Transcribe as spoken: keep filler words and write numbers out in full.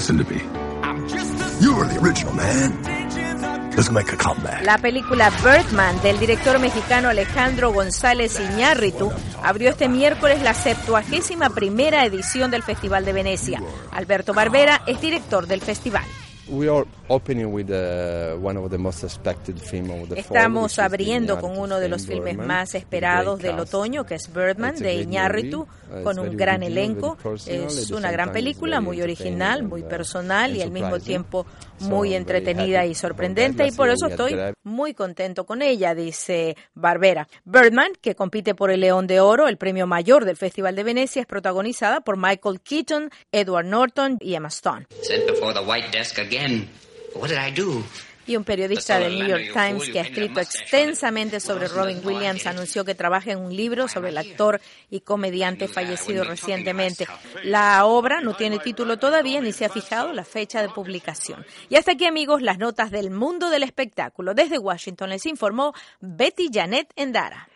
Listen to me. You were the original, man. Let's make a comeback. La película Birdman del director mexicano Alejandro González Iñárritu abrió este miércoles la septuagésima primera edición del Festival de Venecia. Alberto Barbera es director del festival. Estamos abriendo con uno de los filmes más esperados del otoño, que es Birdman, de Iñárritu, con un gran elenco. Es una gran película, muy original, muy personal y al mismo tiempo muy entretenida y sorprendente, y por eso estoy muy contento con ella, dice Barbera. Birdman, que compite por el León de Oro, el premio mayor del Festival de Venecia, es protagonizada por Michael Keaton, Edward Norton y Emma Stone. Y un periodista del New York Times que ha escrito extensamente sobre Robin Williams anunció que trabaja en un libro sobre el actor y comediante fallecido recientemente. La obra no tiene título todavía ni se ha fijado la fecha de publicación. Y hasta aquí, amigos, las notas del mundo del espectáculo. Desde Washington les informó Betty Janet Endara.